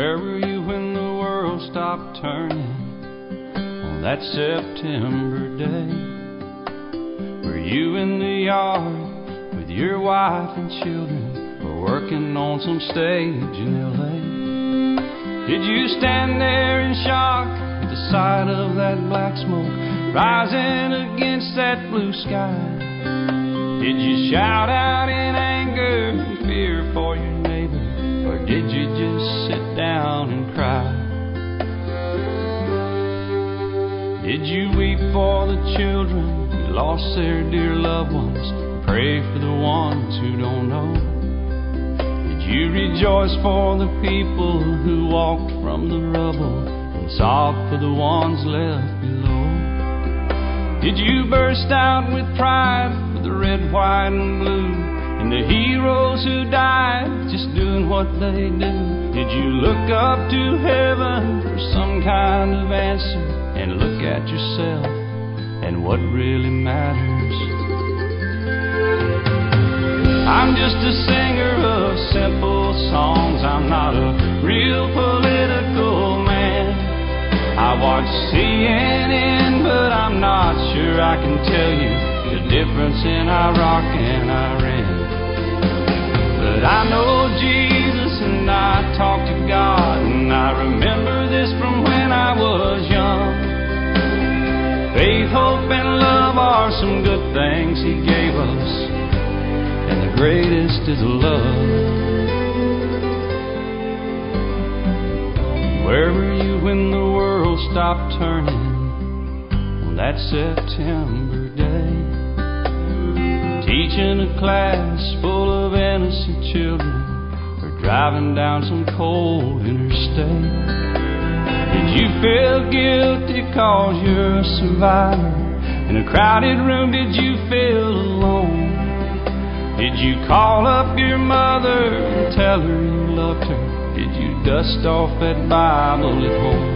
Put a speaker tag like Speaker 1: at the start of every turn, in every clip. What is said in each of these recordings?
Speaker 1: Where were you when the world stopped turning on that September day? Were you in the yard with your wife and children, or working on some stage in L.A.? Did you stand there in shock at the sight of that black smoke rising against that blue sky? Did you shout out in anger and fear for your neighbor, or did you just sit down and cry? Did you weep for the children who lost their dear loved ones, and pray for the ones who don't know? Did you rejoice for the people who walked from the rubble and sob for the ones left below? Did you burst out with pride for the red, white, and blue, and the heroes who died just doing what they do? Did you look up to heaven for some kind of answer, and look at yourself and what really matters? I'm just a singer of simple songs. I'm not a real political man. I watch CNN, but I'm not sure I can tell you the difference in Iraq and Iran. But I know Jesus and I talk to God, and I remember this from when I was young. Faith, hope, and love are some good things He gave us, and the greatest is love. Where were you when the world stopped turning on that September day? Teaching a class full of innocent children, or driving down some cold interstate? Did you feel guilty cause you're a survivor? In a crowded room, did you feel alone? Did you call up your mother and tell her you loved her? Did you dust off that Bible at home?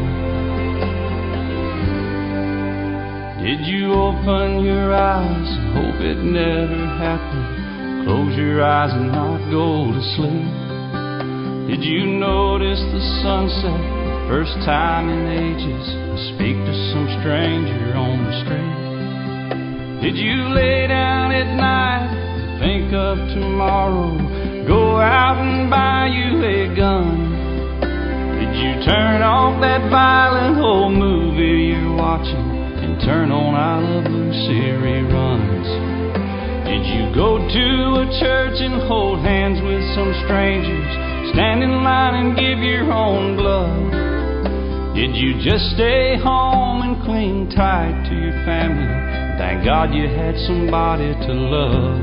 Speaker 1: Did you open your eyes and hope it never happened? Close your eyes and not go to sleep? Did you notice the sunset the first time in ages, and speak to some stranger on the street? Did you lay down at night and think of tomorrow? Go out and buy you a gun? Did you turn off that violent old movie you're watching and turn on I Love Lucy reruns? Did you go to a church and hold hands with some strangers, stand in line and give your own blood? Did you just stay home and cling tight to your family? Thank God you had somebody to love.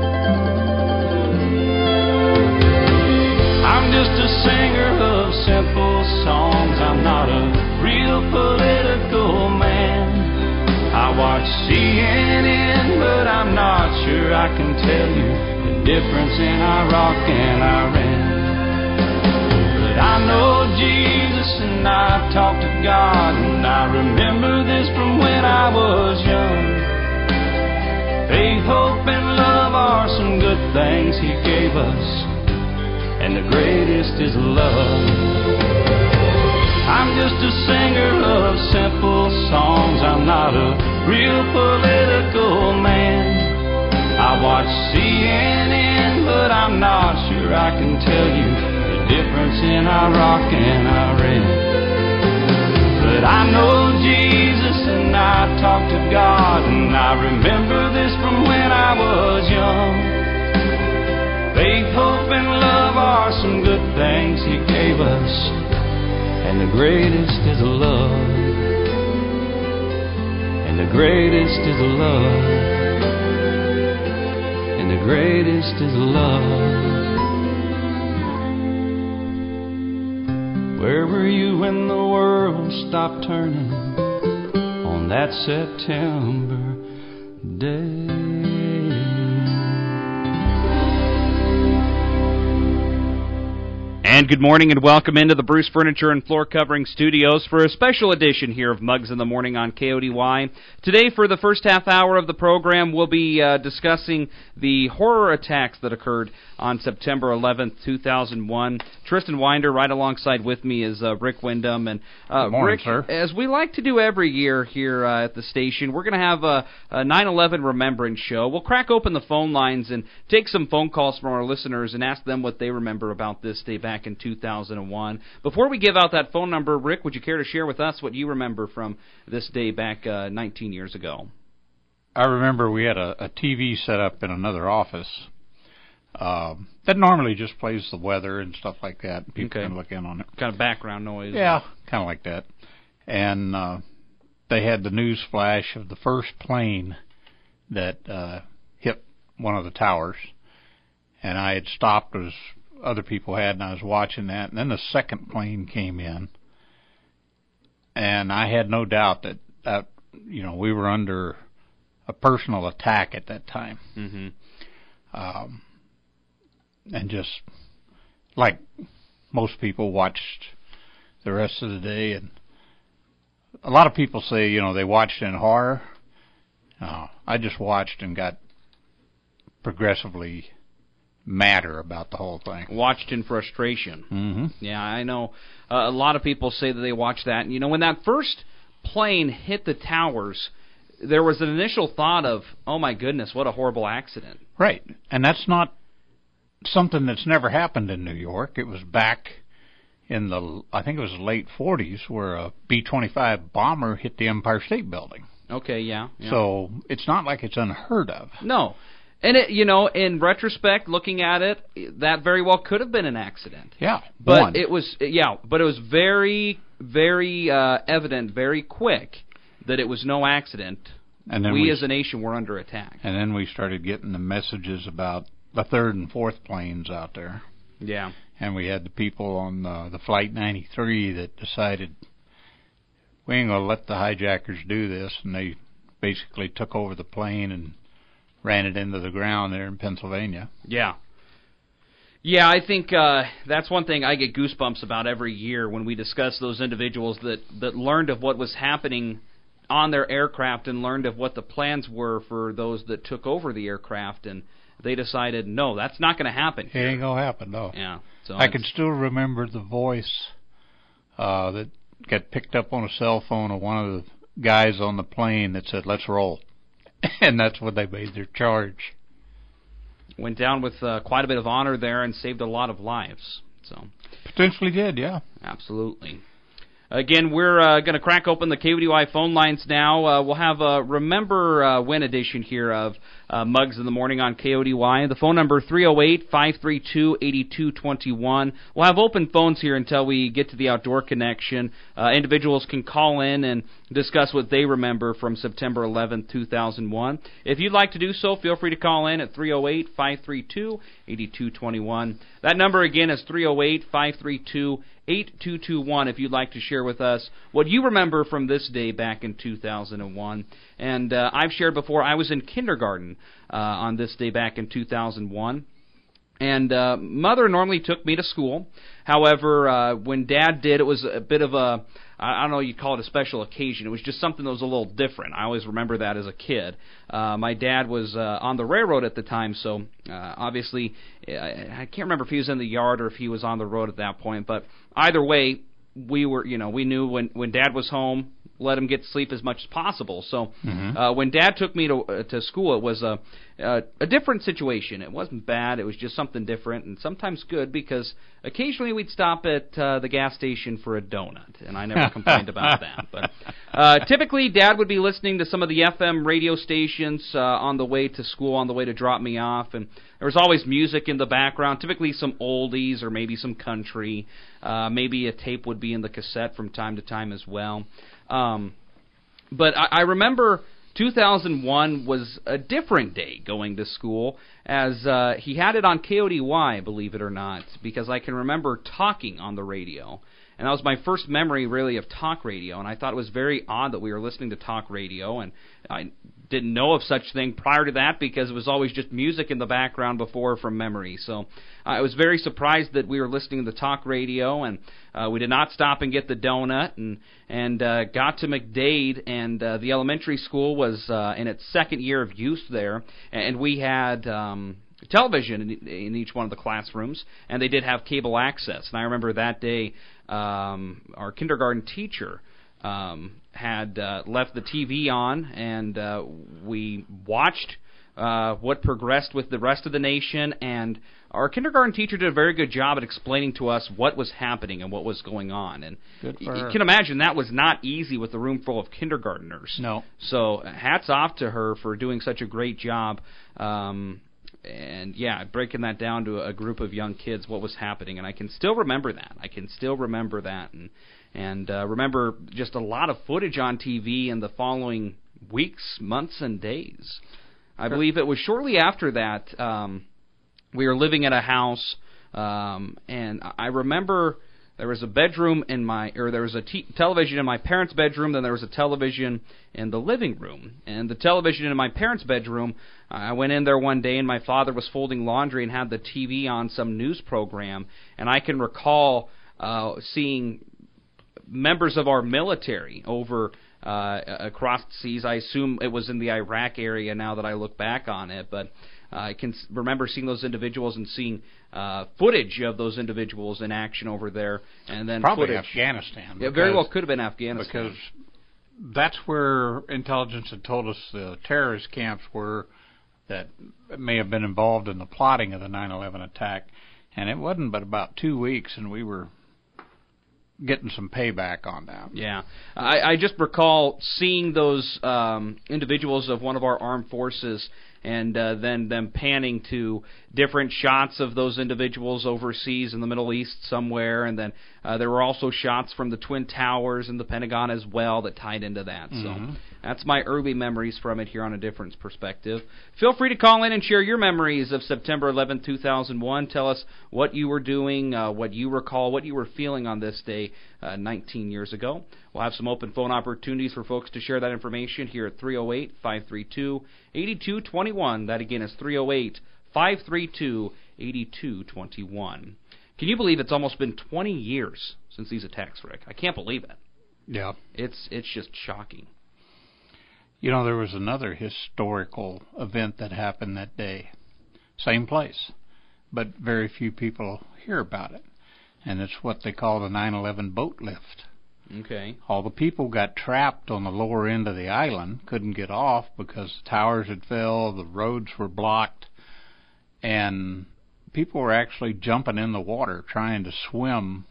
Speaker 1: I'm just a singer of simple songs. I'm not a real political man. I watch CNN, but I'm not sure I can tell you the difference in Iraq and Iran. But I know Jesus and I talk to God, and I remember this from when I was young. Faith, hope, and love are some good things He gave us, and the greatest is love. I'm just a singer of simple songs. I'm not a real political man. I watch CNN, but I'm not sure I can tell you the difference in Iraq and Iran. But I know Jesus and I talk to God, and I remember this from when I was young. Faith, hope, and love are some good things He gave us, and the greatest is love. And the greatest is love. And the greatest is love. Where were you when the world stopped turning on that September day?
Speaker 2: And good morning and welcome into the Bruce Furniture and Floor Covering Studios for a special edition here of Mugs in the Morning on KODY. Today, for the first half hour of the program, we'll be discussing the horror attacks that occurred on September 11th, 2001. Tristan Winder right alongside with me is Rick Wyndham. And
Speaker 3: good morning,
Speaker 2: Rick,
Speaker 3: sir.
Speaker 2: As we like to do every year here at the station, we're going to have a 9/11 Remembrance Show. We'll crack open the phone lines and take some phone calls from our listeners and ask them what they remember about this day back in 2001. Before we give out that phone number, Rick, would you care to share with us what you remember from this day back 19 years ago?
Speaker 3: I remember we had a TV set up in another office that normally just plays the weather and stuff like that. People can look in on it.
Speaker 2: Kind of background noise.
Speaker 3: Yeah, kind of like that. And they had the news flash of the first plane that hit one of the towers. And I had stopped as other people had, and I was watching that. And then the second plane came in. And I had no doubt that we were under a personal attack at that time.
Speaker 2: Mm-hmm.
Speaker 3: And just like most people watched the rest of the day. And a lot of people say, they watched in horror. I just watched and got progressively madder about the whole thing.
Speaker 2: Watched in frustration.
Speaker 3: Mm-hmm.
Speaker 2: Yeah, I know. A lot of people say that they watched that. And, when that first plane hit the towers, there was an initial thought of, oh, my goodness, what a horrible accident.
Speaker 3: Right. And that's not something that's never happened in New York. It was back in I think it was late 40s, where a B-25 bomber hit the Empire State Building.
Speaker 2: Okay, yeah.
Speaker 3: So it's not like it's unheard of.
Speaker 2: No. And, in retrospect, looking at it, that very well could have been an accident.
Speaker 3: Yeah,
Speaker 2: but it was very, very evident, very quick that it was no accident. And then we as a nation were under attack.
Speaker 3: And then we started getting the messages about the third and fourth planes out there.
Speaker 2: Yeah.
Speaker 3: And we had the people on the Flight 93 that decided, we ain't going to let the hijackers do this. And they basically took over the plane and ran it into the ground there in Pennsylvania.
Speaker 2: Yeah. Yeah, I think that's one thing I get goosebumps about every year when we discuss those individuals that learned of what was happening on their aircraft and learned of what the plans were for those that took over the aircraft, and they decided, no, that's not going to happen.
Speaker 3: It ain't going to happen, no.
Speaker 2: Yeah. So
Speaker 3: I can still remember the voice that got picked up on a cell phone of one of the guys on the plane that said, "Let's roll." And that's when they made their charge.
Speaker 2: Went down with quite a bit of honor there and saved a lot of lives. So
Speaker 3: potentially did, yeah.
Speaker 2: Absolutely. Again, we're going to crack open the KODY phone lines now. We'll have a Remember When edition here of Mugs in the Morning on KODY. The phone number 308-532-8221. We'll have open phones here until we get to the Outdoor Connection. Individuals can call in and discuss what they remember from September 11th, 2001. If you'd like to do so, feel free to call in at 308-532-8221. That number again is 308-532-8221 if you'd like to share with us what you remember from this day back in 2001. And I've shared before, I was in kindergarten on this day back in 2001. And Mother normally took me to school. However, when Dad did, it was a bit of a, I don't know, you'd call it a special occasion. It was just something that was a little different. I always remember that as a kid. My dad was on the railroad at the time, so obviously, I can't remember if he was in the yard or if he was on the road at that point. But either way, we knew when Dad was home, let him get to sleep as much as possible. So when Dad took me to school, it was a different situation. It wasn't bad. It was just something different, and sometimes good, because occasionally we'd stop at the gas station for a donut, and I never complained about that. But typically, Dad would be listening to some of the FM radio stations on the way to school, on the way to drop me off, and there was always music in the background, typically some oldies or maybe some country. Maybe a tape would be in the cassette from time to time as well. But I remember 2001 was a different day going to school, as he had it on KODY, believe it or not, because I can remember talking on the radio. And that was my first memory, really, of talk radio, and I thought it was very odd that we were listening to talk radio, and I didn't know of such thing prior to that because it was always just music in the background before from memory. So I was very surprised that we were listening to the talk radio, and we did not stop and get the donut, and got to McDade, and the elementary school was in its second year of use there, and we had television in each one of the classrooms, and they did have cable access. And I remember that day our kindergarten teacher had left the TV on, and we watched what progressed with the rest of the nation, and our kindergarten teacher did a very good job at explaining to us what was happening and what was going on. And you can imagine that was not easy with a room full of kindergartners.
Speaker 3: No.
Speaker 2: So hats off to her for doing such a great job. And yeah, breaking that down to a group of young kids, what was happening. And I can still remember that. And remember just a lot of footage on TV in the following weeks, months, and days. I believe it was shortly after that we were living at a house, and I remember there was a bedroom there was a television in my parents' bedroom, then there was a television in the living room. And the television in my parents' bedroom, I went in there one day, and my father was folding laundry and had the TV on some news program, and I can recall seeing members of our military over across the seas. I assume it was in the Iraq area now that I look back on it, but I can remember seeing those individuals and seeing footage of those individuals in action over there, and then
Speaker 3: probably
Speaker 2: footage.
Speaker 3: Afghanistan.
Speaker 2: Yeah, very well could have been Afghanistan.
Speaker 3: Because that's where intelligence had told us the terrorist camps were that may have been involved in the plotting of the 9/11 attack, and it wasn't but about 2 weeks, and we were getting some payback on that.
Speaker 2: Yeah. I just recall seeing those individuals of one of our armed forces, and then them panning to different shots of those individuals overseas in the Middle East somewhere, and then there were also shots from the Twin Towers and the Pentagon as well that tied into that. So that's my early memories from it here on A Difference Perspective. Feel free to call in and share your memories of September 11, 2001. Tell us what you were doing, what you recall, what you were feeling on this day 19 years ago. We'll have some open phone opportunities for folks to share that information here at 308-532-8221. That again is 308-532-8221. Can you believe it's almost been 20 years since these attacks, Rick? I can't believe it.
Speaker 3: Yeah.
Speaker 2: It's just shocking.
Speaker 3: You know, there was another historical event that happened that day. Same place, but very few people hear about it. And it's what they call the 9/11 boat lift.
Speaker 2: Okay.
Speaker 3: All the people got trapped on the lower end of the island, couldn't get off because the towers had fell, the roads were blocked, and people were actually jumping in the water trying to swim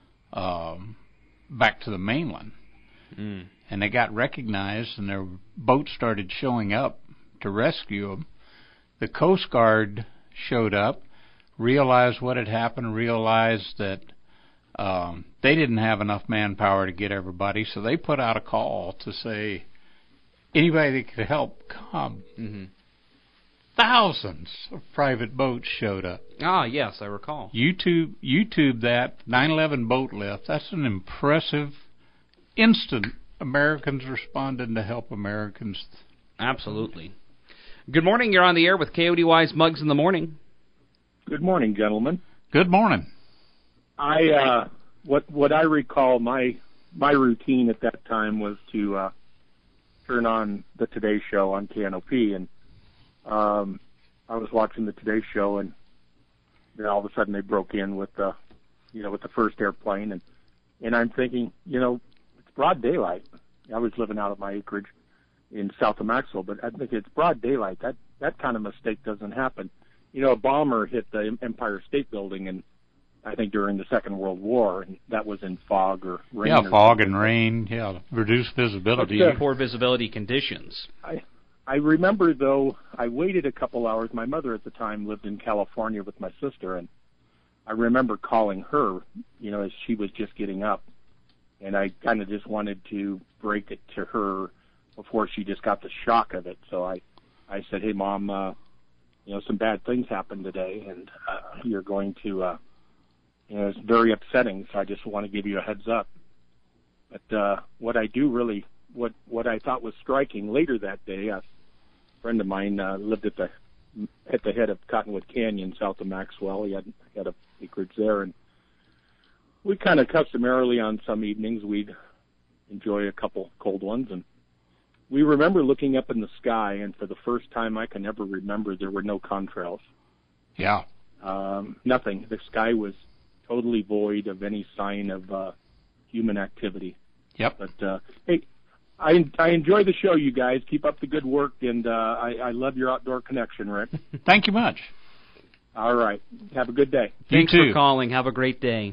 Speaker 3: back to the mainland. And they got recognized, and their boats started showing up to rescue them. The Coast Guard showed up, realized what had happened, realized that they didn't have enough manpower to get everybody, so they put out a call to say, anybody that could help, come. Thousands of private boats showed up.
Speaker 2: Ah, yes, I recall.
Speaker 3: YouTube that 9/11 boat lift. That's an impressive instant. Americans responding to help Americans.
Speaker 2: Absolutely. Good morning. You're on the air with KODY's Mugs in the Morning.
Speaker 4: Good morning, gentlemen.
Speaker 3: Good morning.
Speaker 4: What I recall, my routine at that time was to turn on the Today Show on KNOP, and I was watching the Today Show, and then all of a sudden they broke in with the first airplane, and I'm thinking, it's broad daylight. I was living out of my acreage in south of Maxwell, but I think it's broad daylight. That kind of mistake doesn't happen. A bomber hit the Empire State Building, and I think during the Second World War, and that was in fog or rain.
Speaker 3: Yeah, fog and rain. Yeah, reduced visibility.
Speaker 2: Poor visibility conditions.
Speaker 4: I remember, though, I waited a couple hours. My mother at the time lived in California with my sister, and I remember calling her, as she was just getting up, and I kind of just wanted to break it to her before she just got the shock of it. So I said, hey, Mom, some bad things happened today, and you're going to, it's very upsetting, so I just want to give you a heads up. But what I thought was striking later that day, friend of mine lived at the head of Cottonwood Canyon, south of Maxwell. He had a acreage there, and we kind of customarily on some evenings we'd enjoy a couple cold ones, and we remember looking up in the sky, and for the first time I can ever remember, there were no contrails.
Speaker 3: Yeah.
Speaker 4: Nothing. The sky was totally void of any sign of human activity.
Speaker 3: Yep.
Speaker 4: But hey, I enjoy the show, you guys. Keep up the good work, and I love your outdoor connection, Rick.
Speaker 3: Thank you much.
Speaker 4: All right. Have a good day.
Speaker 2: Thanks
Speaker 3: You too.
Speaker 2: for calling. Have a great day.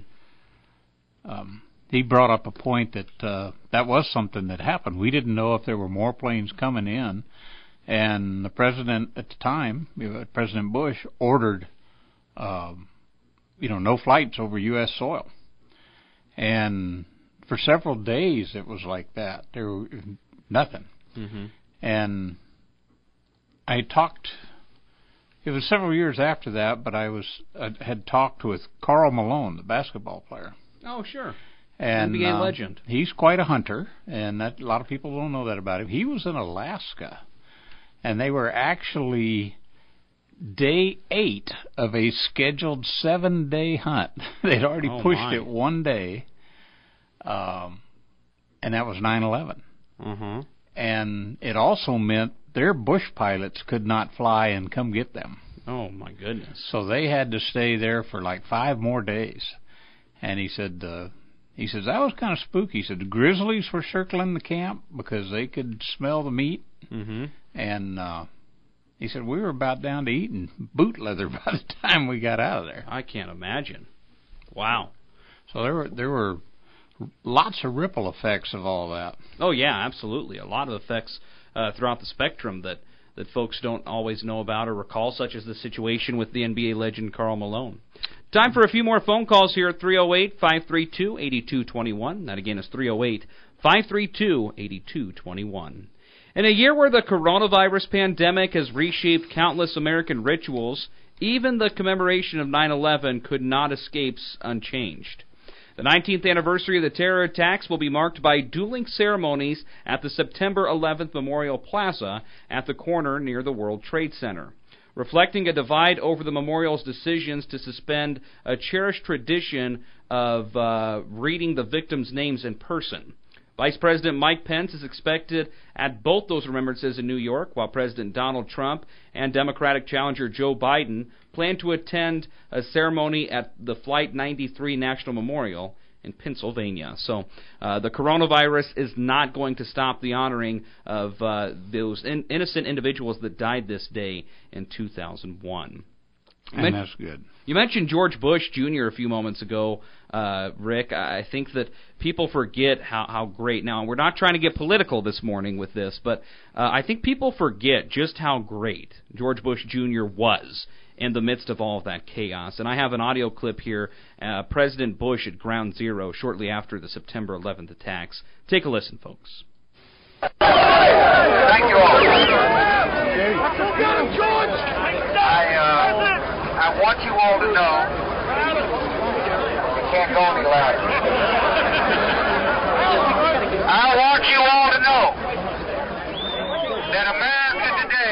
Speaker 3: He brought up a point that that was something that happened. We didn't know if there were more planes coming in, and the president at the time, President Bush, ordered, no flights over U.S. soil. And for several days it was like that. There was nothing.
Speaker 2: Mm-hmm.
Speaker 3: And I talked. It was several years after that, but I had talked with Karl Malone, the basketball player.
Speaker 2: Oh, sure.
Speaker 3: And
Speaker 2: NBA legend.
Speaker 3: He's quite a hunter, and a lot of people don't know that about him. He was in Alaska, and they were actually day 8 of a scheduled 7-day hunt. They'd already pushed it one day, and that was 9/11.
Speaker 2: Mm-hmm.
Speaker 3: And it also meant their bush pilots could not fly and come get them.
Speaker 2: Oh, my goodness.
Speaker 3: So they had to stay there for like 5 more days. And he says, that was kind of spooky. He said the grizzlies were circling the camp because they could smell the meat.
Speaker 2: Mm-hmm.
Speaker 3: And he said we were about down to eating boot leather by the time we got out of there.
Speaker 2: I can't imagine. Wow.
Speaker 3: So there were lots of ripple effects of all that.
Speaker 2: Oh, yeah, absolutely. A lot of effects throughout the spectrum that folks don't always know about or recall, such as the situation with the NBA legend Karl Malone. Time for a few more phone calls here at 308-532-8221. That again is 308-532-8221. In a year where the coronavirus pandemic has reshaped countless American rituals, even the commemoration of 9/11 could not escape unchanged. The 19th anniversary of the terror attacks will be marked by dueling ceremonies at the September 11th Memorial Plaza at the corner near the World Trade Center, reflecting a divide over the memorial's decisions to suspend a cherished tradition of reading the victims' names in person. Vice President Mike Pence is expected at both those remembrances in New York, while President Donald Trump and Democratic challenger Joe Biden plan to attend a ceremony at the Flight 93 National Memorial in Pennsylvania. So the coronavirus is not going to stop the honoring of those innocent individuals that died this day in 2001.
Speaker 3: And that's good.
Speaker 2: You mentioned George Bush Jr. a few moments ago, Rick. I think that people forget how great. Now, we're not trying to get political this morning with this, but I think people forget just how great George Bush Jr. was in the midst of all of that chaos. And I have an audio clip here, President Bush at Ground Zero shortly after the September 11th attacks. Take a listen, folks.
Speaker 5: Thank you all. I want you all to know you can't go any louder. I want you all to know that America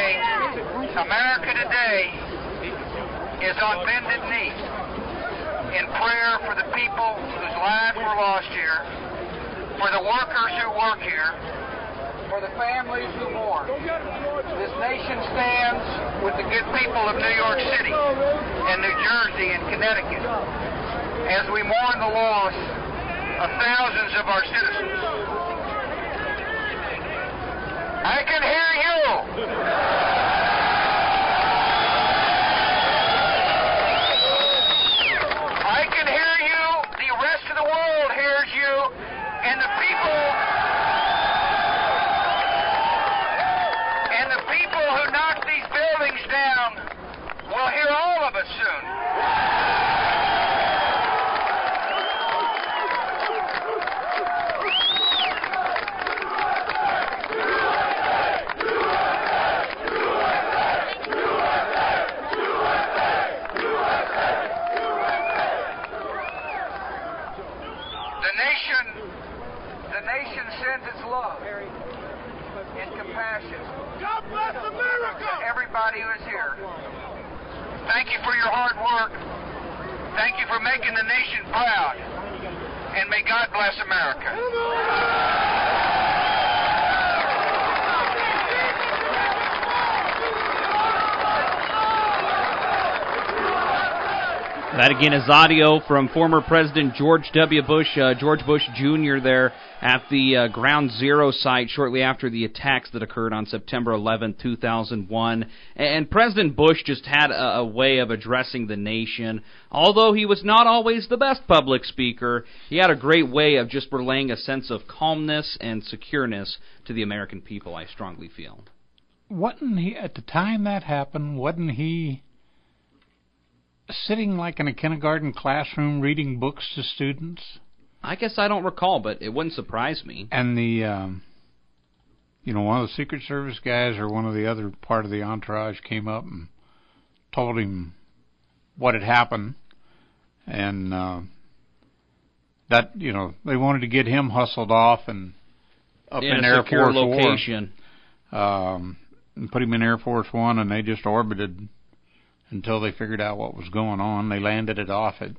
Speaker 5: today is on bended knee in prayer for the people whose lives were lost here, for the workers who work here, for the families who mourn. This nation stands with the good people of New York City and New Jersey and Connecticut as we mourn the loss of thousands of our citizens. I can hear you. I can hear you. The rest of the world hears you. And the people who knock these buildings down will hear all of us soon. The nation sends its love and compassion. God bless America! everybody who is here. Thank you for your hard work. Thank you for making the nation proud. And may God bless America.
Speaker 2: That again is audio from former President George W. Bush, George Bush Jr. there at the Ground Zero site shortly after the attacks that occurred on September 11, 2001. And President Bush just had a way of addressing the nation. Although he was not always the best public speaker, he had a great way of just relaying a sense of calmness and secureness to the American people, I strongly feel.
Speaker 3: Wasn't he, at the time that happened, wasn't he sitting like in a kindergarten classroom reading books to students?
Speaker 2: I guess I don't recall, but it wouldn't surprise me.
Speaker 3: And the, one of the Secret Service guys or one of the other part of the entourage came up and told him what had happened. And that, they wanted to get him hustled off and up in Air Force
Speaker 2: location.
Speaker 3: And put him in Air Force One, and they just orbited until they figured out what was going on. They landed it off it.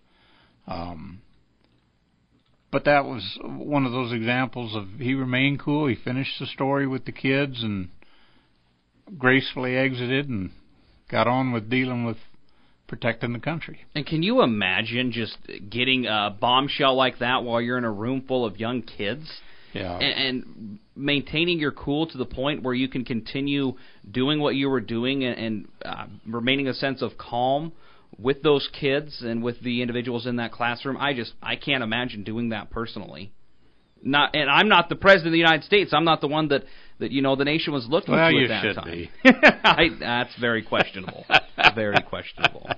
Speaker 3: But that was one of those examples of he remained cool. He finished the story with the kids and gracefully exited and got on with dealing with protecting the country.
Speaker 2: And can you imagine just getting a bombshell like that while you're in a room full of young kids?
Speaker 3: Yeah.
Speaker 2: And maintaining your cool to the point where you can continue doing what you were doing and remaining a sense of calm with those kids and with the individuals in that classroom. I can't imagine doing that personally. And I'm not the President of the United States. I'm not the one that the nation was looking to at that time.
Speaker 3: You should be.
Speaker 2: That's very questionable. Very questionable.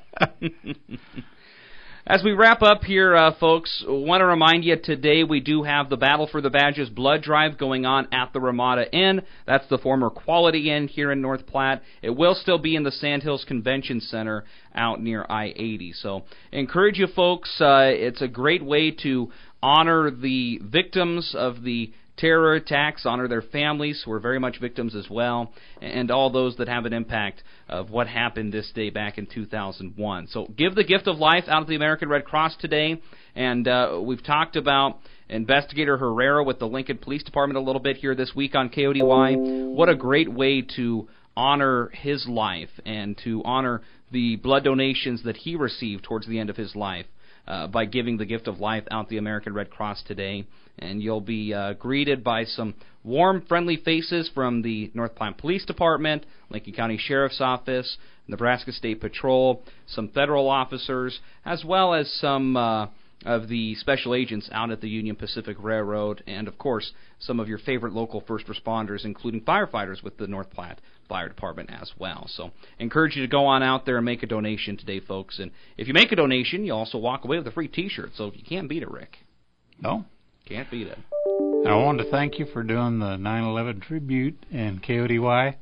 Speaker 2: As we wrap up here, folks, I want to remind you today we do have the Battle for the Badges blood drive going on at the Ramada Inn. That's the former Quality Inn here in North Platte. It will still be in the Sandhills Convention Center out near I-80. So encourage you folks. It's a great way to honor the victims of the terror attacks, honor their families who are very much victims as well, and all those that have an impact of what happened this day back in 2001. So give the gift of life out of the American Red Cross today, and we've talked about Investigator Herrera with the Lincoln Police Department a little bit here this week on KODY. What a great way to honor his life and to honor the blood donations that he received towards the end of his life by giving the gift of life out the American Red Cross today. And you'll be greeted by some warm, friendly faces from the North Platte Police Department, Lincoln County Sheriff's Office, Nebraska State Patrol, some federal officers, as well as some of the special agents out at the Union Pacific Railroad, and, of course, some of your favorite local first responders, including firefighters with the North Platte Fire Department as well. So encourage you to go on out there and make a donation today, folks. And if you make a donation, you also walk away with a free T-shirt. So you can't beat it, Rick.
Speaker 3: No.
Speaker 2: Can't beat it.
Speaker 3: And I wanted to thank you for doing the 9/11 tribute and KODY.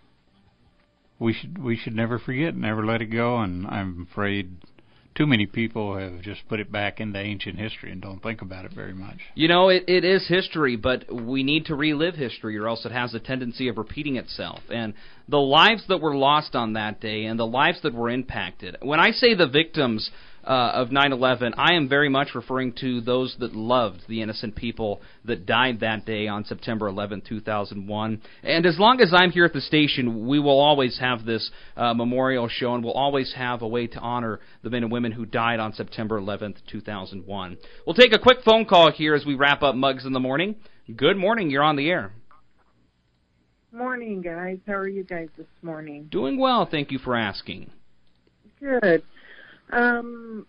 Speaker 3: We should never forget, never let it go, and I'm afraid too many people have just put it back into ancient history and don't think about it very much.
Speaker 2: It is history, but we need to relive history or else it has a tendency of repeating itself. And the lives that were lost on that day and the lives that were impacted, when I say the victims of 9/11, I am very much referring to those that loved the innocent people that died that day on September 11, 2001. And as long as I'm here at the station, we will always have this memorial show, and we'll always have a way to honor the men and women who died on September 11, 2001. We'll take a quick phone call here as we wrap up Mugs in the Morning. Good morning. You're on the air.
Speaker 6: Morning, guys. How are you guys this morning?
Speaker 2: Doing well. Thank you for asking.
Speaker 6: Good. I'm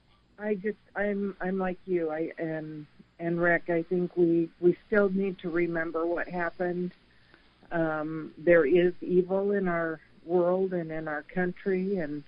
Speaker 6: like you. And Rick, I think we still need to remember what happened. There is evil in our world and in our country, and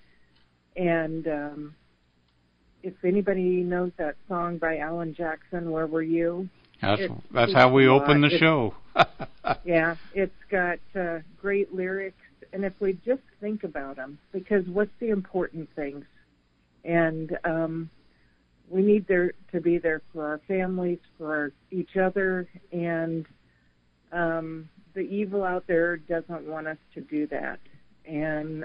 Speaker 6: if anybody knows that song by Alan Jackson, "Where Were You?"
Speaker 3: That's how we open the show.
Speaker 6: Yeah, it's got great lyrics, and if we just think about them, because what's the important things? And we need to be there for our families, for each other, and the evil out there doesn't want us to do that. And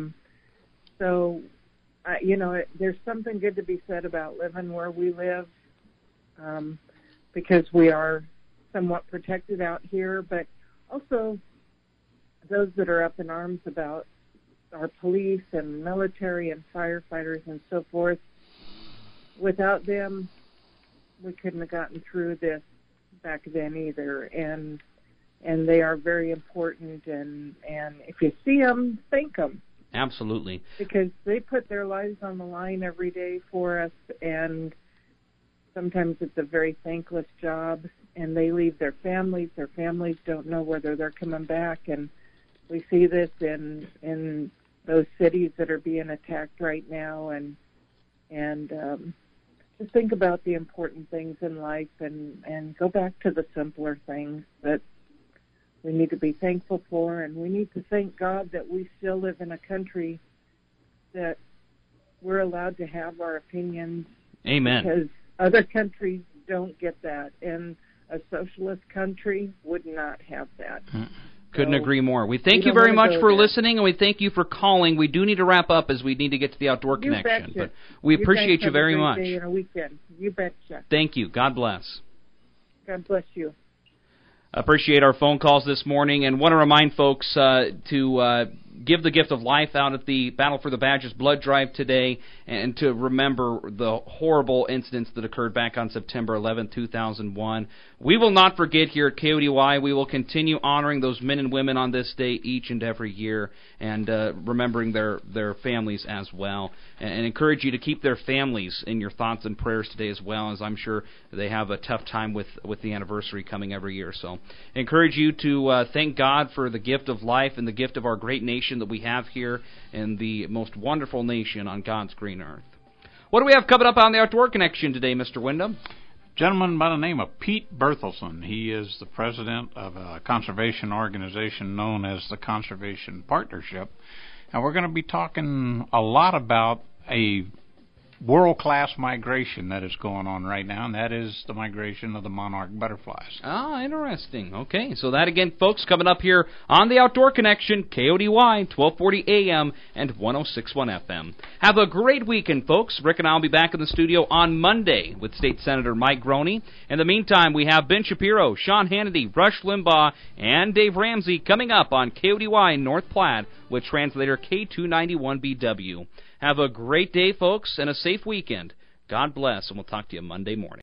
Speaker 6: there's something good to be said about living where we live, because we are somewhat protected out here, but also those that are up in arms about our police and military and firefighters and so forth. Without them, we couldn't have gotten through this back then either. And they are very important. And if you see them, thank them.
Speaker 2: Absolutely. Because
Speaker 6: they put their lives on the line every day for us, and sometimes it's a very thankless job, and they leave their families. Their families don't know whether they're coming back, and we see this in those cities that are being attacked right now, and just think about the important things in life and go back to the simpler things that we need to be thankful for, and we need to thank God that we still live in a country that we're allowed to have our opinions.
Speaker 2: Amen.
Speaker 6: Because other countries don't get that, and a socialist country would not have that.
Speaker 2: Couldn't agree more. We thank you very much for listening, and we thank you for calling. We do need to wrap up as we need to get to the Outdoor Connection. But we appreciate you very much.
Speaker 6: Day and a weekend. You betcha.
Speaker 2: Thank you. God bless.
Speaker 6: God bless you.
Speaker 2: Appreciate our phone calls this morning, and want to remind folks to give the gift of life out at the Battle for the Badges blood drive today, and to remember the horrible incidents that occurred back on September 11, 2001. We will not forget here at KODY. We will continue honoring those men and women on this day each and every year, and remembering their families as well. And encourage you to keep their families in your thoughts and prayers today as well, as I'm sure they have a tough time with the anniversary coming every year. So encourage you to thank God for the gift of life and the gift of our great nation that we have here, in the most wonderful nation on God's green earth. What do we have coming up on the Outdoor Connection today, Mr. Wyndham?
Speaker 3: Gentleman by the name of Pete Berthelsen. He is the president of a conservation organization known as the Conservation Partnership. And we're going to be talking a lot about a world-class migration that is going on right now, and that is the migration of the monarch butterflies.
Speaker 2: Ah, interesting. Okay, so that again, folks, coming up here on the Outdoor Connection, KODY, 1240 AM and 106.1 FM. Have a great weekend, folks. Rick and I will be back in the studio on Monday with State Senator Mike Groene. In the meantime, we have Ben Shapiro, Sean Hannity, Rush Limbaugh, and Dave Ramsey coming up on KODY North Platte with translator K291BW. Have a great day, folks, and a safe weekend. God bless, and we'll talk to you Monday morning.